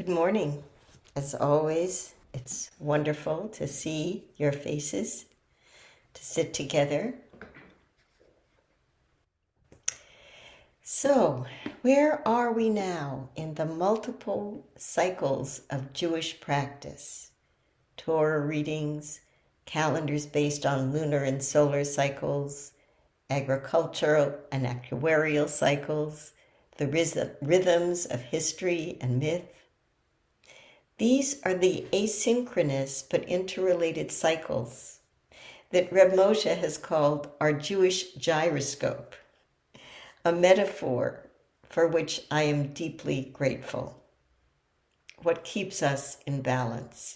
Good morning. As always, it's wonderful to see your faces, to sit together. So, where are we now in the multiple cycles of Jewish practice? Torah readings, calendars based on lunar and solar cycles, agricultural and actuarial cycles, the rhythms of history and myth. These are the asynchronous but interrelated cycles that Reb Moshe has called our Jewish gyroscope, a metaphor for which I am deeply grateful. What keeps us in balance?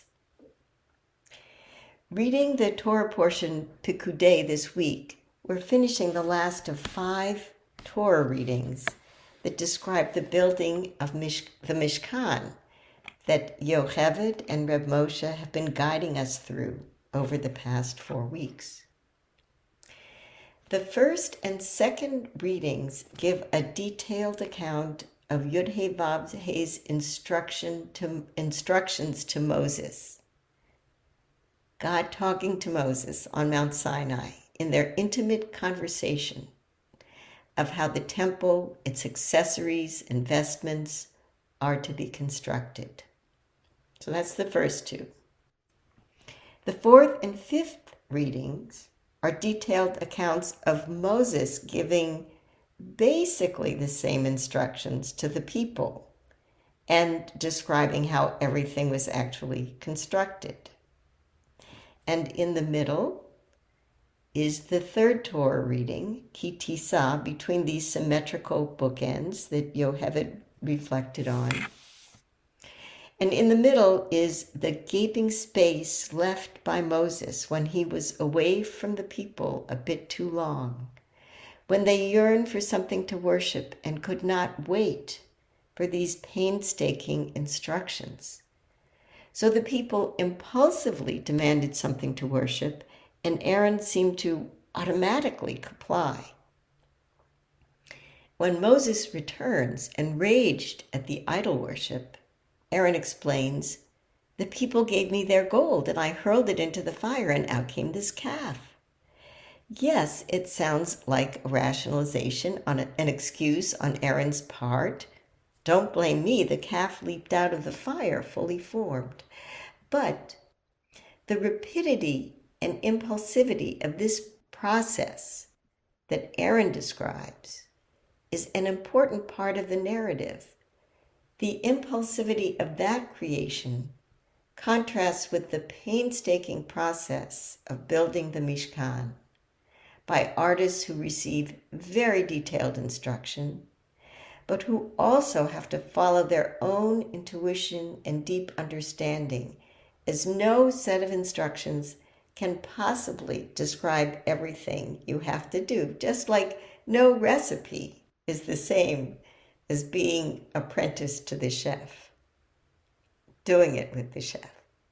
Reading the Torah portion Pikudei this week, we're finishing the last of 5 Torah readings that describe the building of the Mishkan that Yocheved and Reb Moshe have been guiding us through over the past 4 weeks. The first and second readings give a detailed account of Yud-Heh-Vav-Heh's instructions to Moses. God talking to Moses on Mount Sinai in their intimate conversation of how the temple, its accessories and vestments are to be constructed. So that's the first 2. The 4th and 5th readings are detailed accounts of Moses giving basically the same instructions to the people and describing how everything was actually constructed. And in the middle is the 3rd Torah reading, Ki Tisa, between these symmetrical bookends that Yocheved reflected on. And in the middle is the gaping space left by Moses when he was away from the people a bit too long, when they yearned for something to worship and could not wait for these painstaking instructions. So the people impulsively demanded something to worship, and Aaron seemed to automatically comply. When Moses returns, enraged at the idol worship, Aaron explains, "The people gave me their gold and I hurled it into the fire and out came this calf." Yes, it sounds like a rationalization, an excuse on Aaron's part. Don't blame me, the calf leaped out of the fire fully formed. But the rapidity and impulsivity of this process that Aaron describes is an important part of the narrative. The impulsivity of that creation contrasts with the painstaking process of building the Mishkan by artists who receive very detailed instruction, but who also have to follow their own intuition and deep understanding, as no set of instructions can possibly describe everything you have to do, just like no recipe is the same as being apprenticed to the chef, doing it with the chef.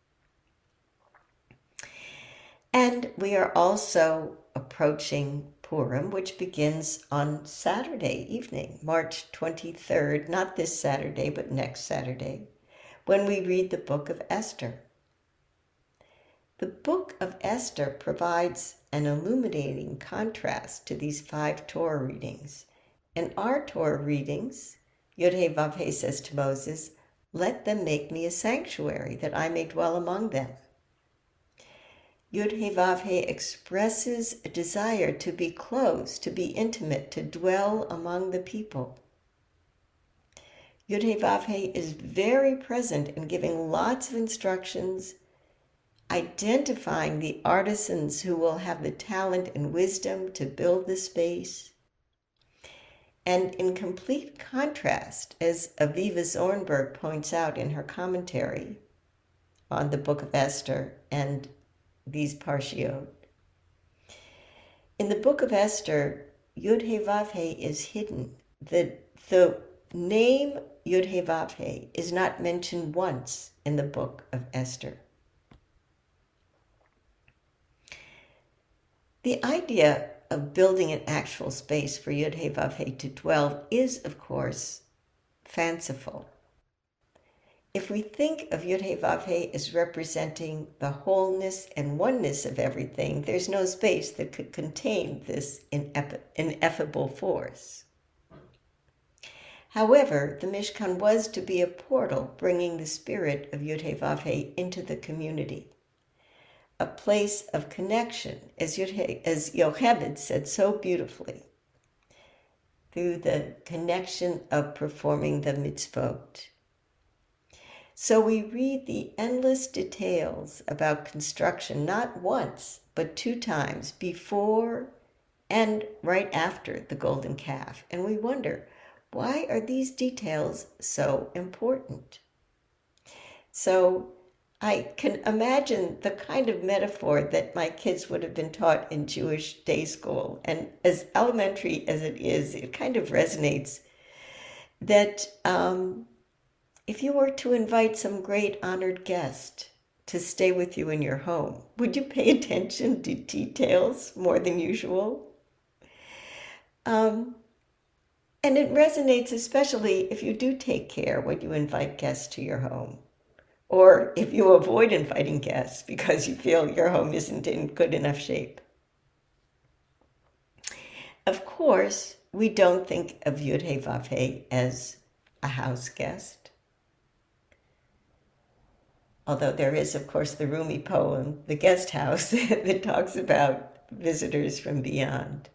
And we are also approaching Purim, which begins on Saturday evening, March 23rd, not this Saturday, but next Saturday, when we read the book of Esther. The book of Esther provides an illuminating contrast to these 5 Torah readings. In our Torah readings, Yud-Heh-Vav-Heh says to Moses, "Let them make me a sanctuary, that I may dwell among them." Yud-Heh-Vav-Heh expresses a desire to be close, to be intimate, to dwell among the people. Yud-Heh-Vav-Heh is very present in giving lots of instructions, identifying the artisans who will have the talent and wisdom to build the space. And in complete contrast, as Aviva Zornberg points out in her commentary on the book of Esther and these Parshiot, in the book of Esther, Yud-Heh-Vav-Heh is hidden. The name Yud-Heh-Vav-Heh is not mentioned once in the book of Esther. The idea of building an actual space for Yud-Heh-Vav-Heh to dwell is, of course, fanciful. if we think of Yud-Heh-Vav-Heh as representing the wholeness and oneness of everything, there's no space that could contain this ineffable force. However, the Mishkan was to be a portal bringing the spirit of Yud-Heh-Vav-Heh into the community, a place of connection, as Yocheved said so beautifully, through the connection of performing the mitzvot. So we read the endless details about construction, not once, but 2 times, before and right after the golden calf. And we wonder, why are these details so important? So I can imagine the kind of metaphor that my kids would have been taught in Jewish day school. And as elementary as it is, it kind of resonates that if you were to invite some great honored guest to stay with you in your home, would you pay attention to details more than usual? And it resonates especially if you do take care when you invite guests to your home, or if you avoid inviting guests because you feel your home isn't in good enough shape. Of course, we don't think of Yud-Heh-Vav-Heh as a house guest. Although there is, of course, the Rumi poem, The Guest House, that talks about visitors from beyond.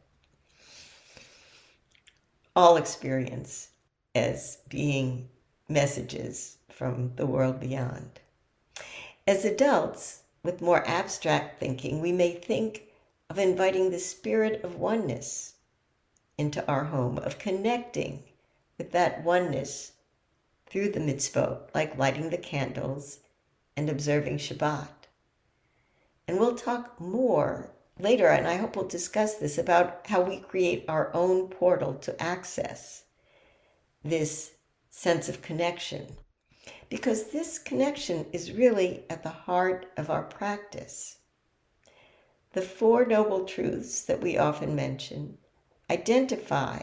All experience as being messages from the world beyond. As adults, with more abstract thinking, we may think of inviting the spirit of oneness into our home, of connecting with that oneness through the mitzvot, like lighting the candles and observing Shabbat. And we'll talk more later, and I hope we'll discuss this, about how we create our own portal to access this sense of connection. Because this connection is really at the heart of our practice. The 4 noble truths that we often mention identify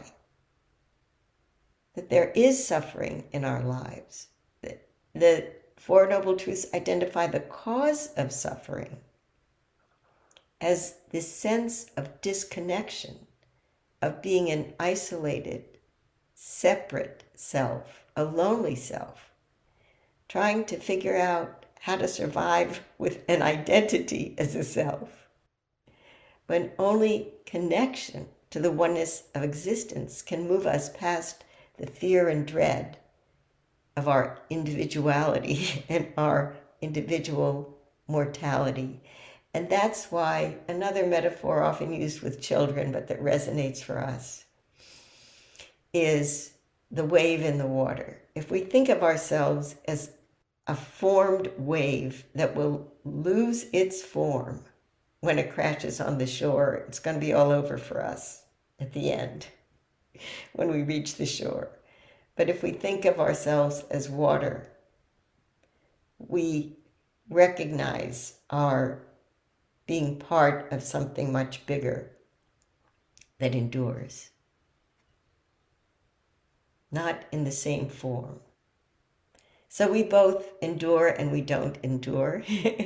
that there is suffering in our lives. The 4 noble truths identify the cause of suffering as this sense of disconnection, of being an isolated, separate self, a lonely self, trying to figure out how to survive with an identity as a self, when only connection to the oneness of existence can move us past the fear and dread of our individuality and our individual mortality. And that's why another metaphor often used with children, but that resonates for us, is the wave in the water. If we think of ourselves as a formed wave that will lose its form when it crashes on the shore, it's going to be all over for us at the end when we reach the shore. But if we think of ourselves as water, we recognize our being part of something much bigger that endures, not in the same form. So we both endure and we don't endure.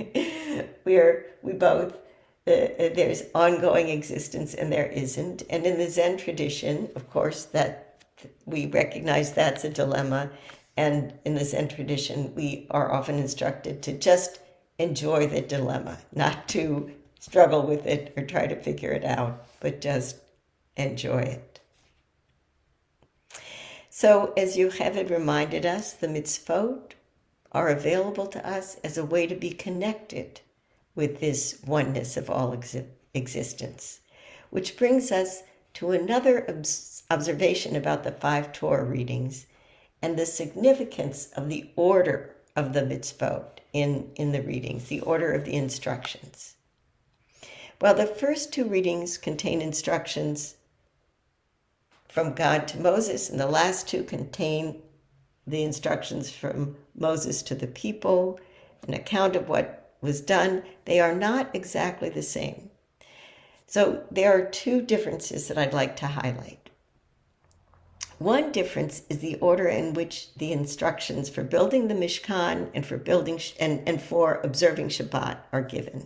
we both, there's ongoing existence and there isn't. And in the Zen tradition, of course, that we recognize that's a dilemma. And in the Zen tradition, we are often instructed to just enjoy the dilemma, not to struggle with it or try to figure it out, but just enjoy it. So, as Yocheved reminded us, the mitzvot are available to us as a way to be connected with this oneness of all existence, which brings us to another observation about the 5 Torah readings and the significance of the order of the mitzvot in the readings, the order of the instructions. Well, the first 2 readings contain instructions from God to Moses, and the last 2 contain the instructions from Moses to the people, an account of what was done. They are not exactly the same. So there are 2 differences that I'd like to highlight. One difference is the order in which the instructions for building the Mishkan and for building and for observing Shabbat are given.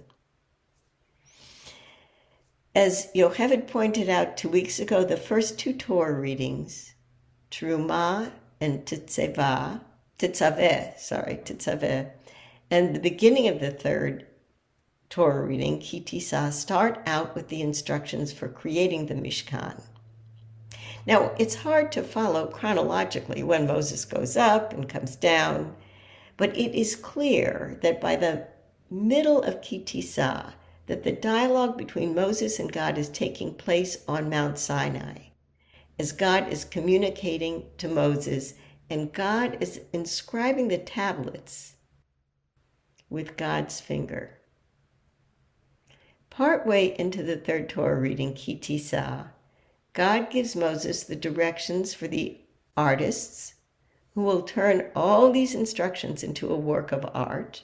As Yocheved pointed out 2 weeks ago, the first two Torah readings, Terumah and Tetzaveh, and the beginning of the third Torah reading, Ki Tisa, start out with the instructions for creating the Mishkan. Now, it's hard to follow chronologically when Moses goes up and comes down, but it is clear that by the middle of Ki Tisa, that the dialogue between Moses and God is taking place on Mount Sinai, as God is communicating to Moses, and God is inscribing the tablets with God's finger. Partway into the third Torah reading, Ki Tisa, God gives Moses the directions for the artists who will turn all these instructions into a work of art.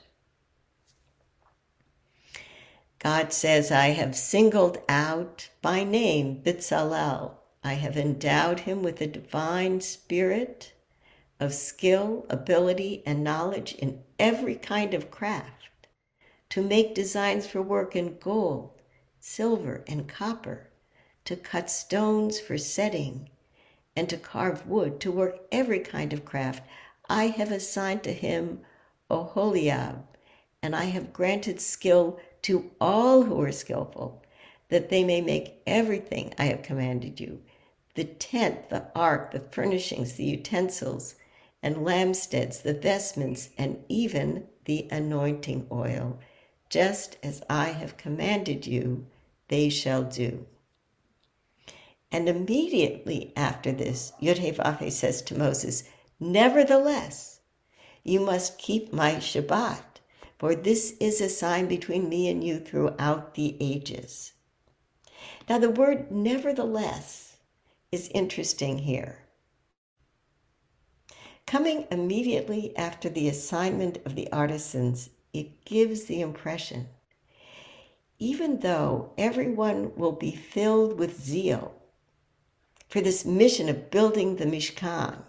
God says, I have singled out by name Bezalel. I have endowed him with a divine spirit of skill, ability, and knowledge in every kind of craft, to make designs for work in gold, silver, and copper, to cut stones for setting, and to carve wood, to work every kind of craft. I have assigned to him Oholiab, and I have granted skill to all who are skillful, that they may make everything I have commanded you, the tent, the ark, the furnishings, the utensils, and lampstands, the vestments, and even the anointing oil. Just as I have commanded you, they shall do. And immediately after this, Yod-Heh-Vav-Heh says to Moses, nevertheless, you must keep my Shabbat, for this is a sign between me and you throughout the ages. Now the word nevertheless is interesting here. Coming immediately after the assignment of the artisans, it gives the impression, even though everyone will be filled with zeal for this mission of building the Mishkan,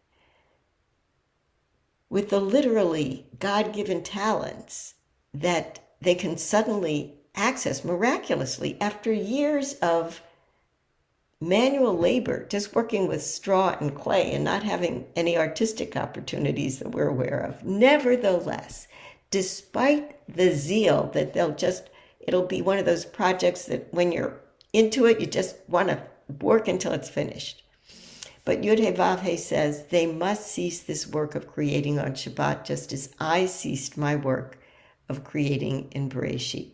with the literally God-given talents that they can suddenly access miraculously after years of manual labor, just working with straw and clay and not having any artistic opportunities that we're aware of. Nevertheless, despite the zeal that it'll be one of those projects that when you're into it, you just want to work until it's finished. But Yod-Heh-Vav-Heh says, they must cease this work of creating on Shabbat, just as I ceased my work of creating in Bereshit.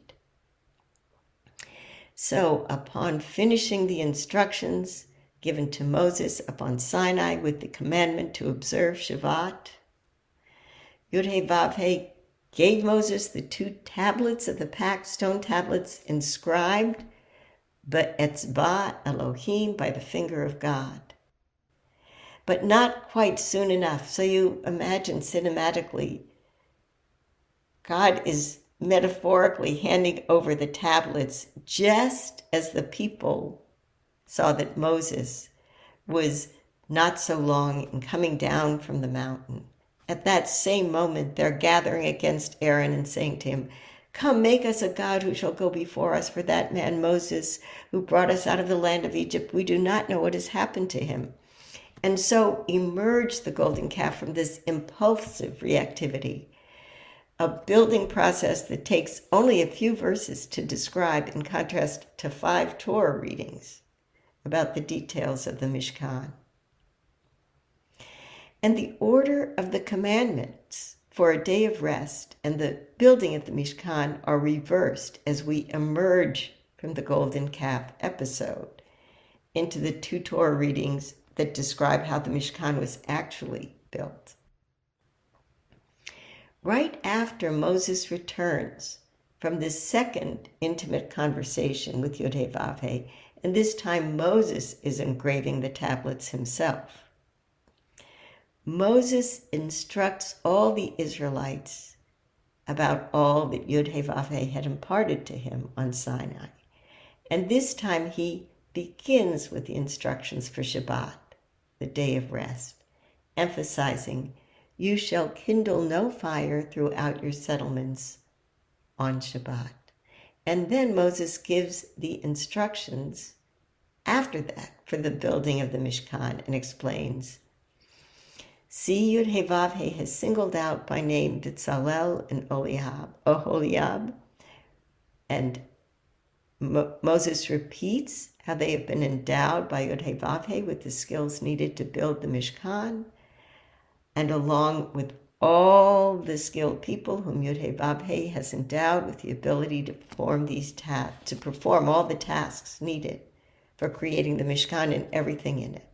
So upon finishing the instructions given to Moses upon Sinai with the commandment to observe Shabbat, Yod-Heh-Vav-Heh gave Moses the 2 tablets of the pact, stone tablets inscribed, Be'etzba Elohim, by the finger of God. But not quite soon enough. So you imagine cinematically, God is metaphorically handing over the tablets just as the people saw that Moses was not so long in coming down from the mountain. At that same moment, they're gathering against Aaron and saying to him, come, make us a God who shall go before us, for that man Moses, who brought us out of the land of Egypt, we do not know what has happened to him. And so emerged the golden calf from this impulsive reactivity, a building process that takes only a few verses to describe, in contrast to 5 Torah readings about the details of the Mishkan. And the order of the commandments for a day of rest and the building of the Mishkan are reversed as we emerge from the golden calf episode into the 2 Torah readings that describe how the Mishkan was actually built. Right after Moses returns from this second intimate conversation with Yod-Heh-Vav-Heh, and this time Moses is engraving the tablets himself, Moses instructs all the Israelites about all that Yod-Heh-Vav-Heh had imparted to him on Sinai. And this time he begins with the instructions for Shabbat. the day of rest, emphasizing, "You shall kindle no fire throughout your settlements on Shabbat." And then Moses gives the instructions after that for the building of the Mishkan and explains, "See, Yud-Heh-Vav-Heh has singled out by name Bezalel and Oholiab." And Moses repeats how they have been endowed by Yud-Heh-Vav-Heh with the skills needed to build the Mishkan, and along with all the skilled people whom Yud-Heh-Vav-Heh has endowed with the ability to perform all the tasks needed for creating the Mishkan and everything in it.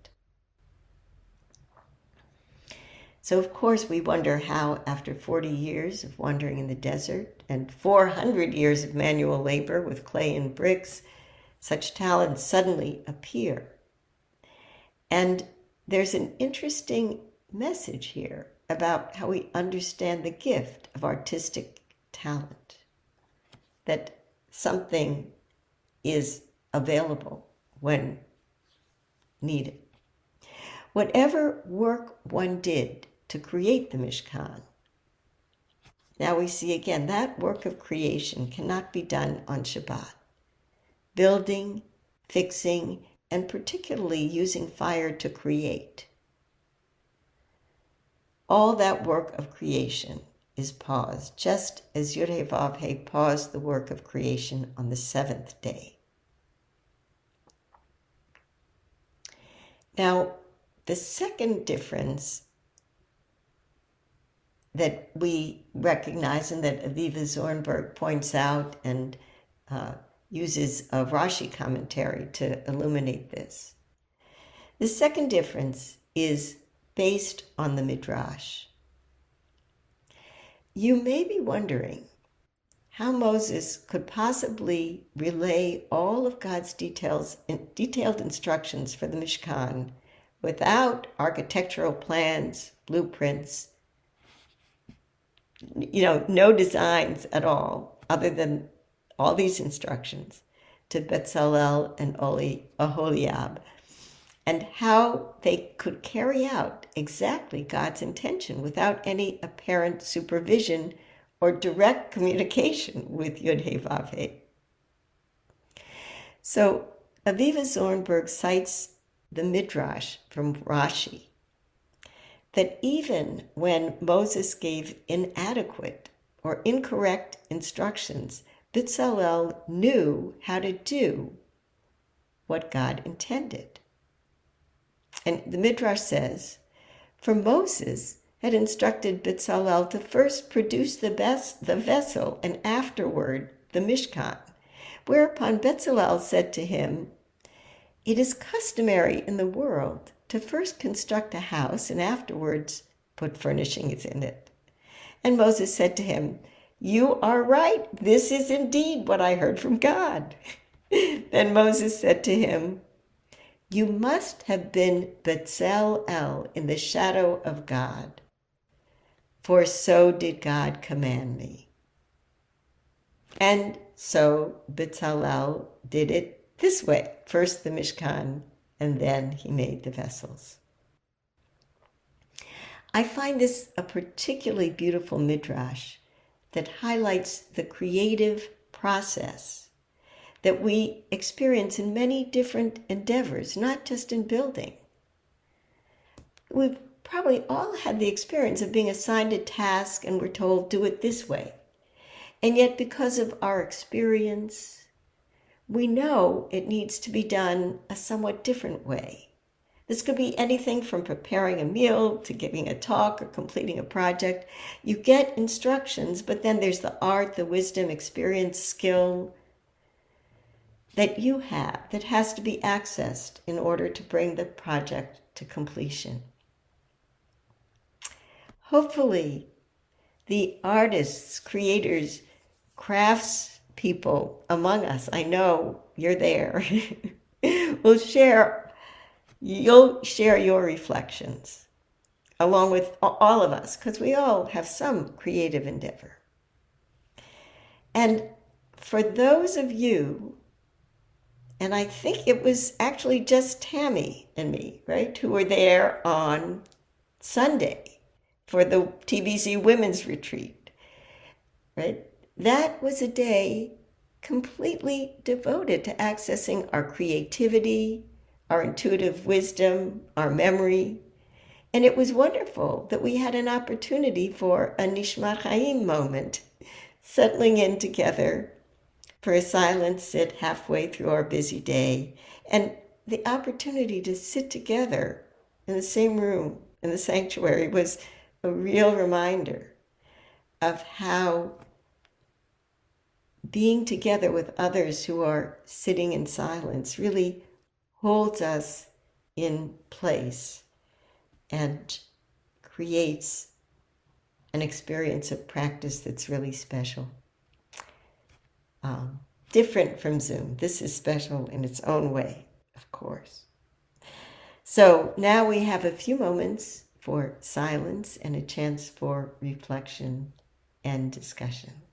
So, of course, we wonder how, after 40 years of wandering in the desert and 400 years of manual labor with clay and bricks, such talents suddenly appear. And there's an interesting message here about how we understand the gift of artistic talent, that something is available when needed. Whatever work one did to create the Mishkan, now we see again that work of creation cannot be done on Shabbat. Building, fixing, and particularly using fire to create. All that work of creation is paused, just as Yud-Heh-Vav-Heh paused the work of creation on the seventh day. Now, the second difference that we recognize and that Aviva Zornberg points out and uses a Rashi commentary to illuminate this. The second difference is based on the Midrash. You may be wondering how Moses could possibly relay all of God's detailed instructions for the Mishkan without architectural plans, blueprints, no designs at all, other than all these instructions to Bezalel and Oholiab, and how they could carry out exactly God's intention without any apparent supervision or direct communication with Yud-Heh-Vav-Heh. So Aviva Zornberg cites the Midrash from Rashi, that even when Moses gave inadequate or incorrect instructions, Bezalel knew how to do what God intended. And the Midrash says, for Moses had instructed Bezalel to first produce the vessel and afterward the Mishkan, whereupon Bezalel said to him, "It is customary in the world to first construct a house and afterwards put furnishings in it." And Moses said to him, "You are right. This is indeed what I heard from God." Then Moses said to him, "You must have been Bezalel in the shadow of God, for so did God command me." And so Bezalel did it this way. First the Mishkan, and then he made the vessels. I find this a particularly beautiful midrash that highlights the creative process that we experience in many different endeavors, not just in building. We've probably all had the experience of being assigned a task and we're told, do it this way. And yet, because of our experience, we know it needs to be done a somewhat different way. This could be anything from preparing a meal to giving a talk or completing a project. You get instructions, but then there's the art, the wisdom, experience, skill that you have that has to be accessed in order to bring the project to completion. Hopefully, the artists, creators, crafts people among us, I know you're there, you'll share your reflections along with all of us, because we all have some creative endeavor. And for those of you And I think it was actually just Tammy and me, right, who were there on Sunday for the TBC Women's Retreat, right? That was a day completely devoted to accessing our creativity, our intuitive wisdom, our memory. And it was wonderful that we had an opportunity for a Nishmat Chaim moment, settling in together for a silent sit halfway through our busy day, and the opportunity to sit together in the same room in the sanctuary was a real reminder of how being together with others who are sitting in silence really holds us in place and creates an experience of practice that's really special. Different from Zoom. This is special in its own way, of course. So now we have a few moments for silence and a chance for reflection and discussion.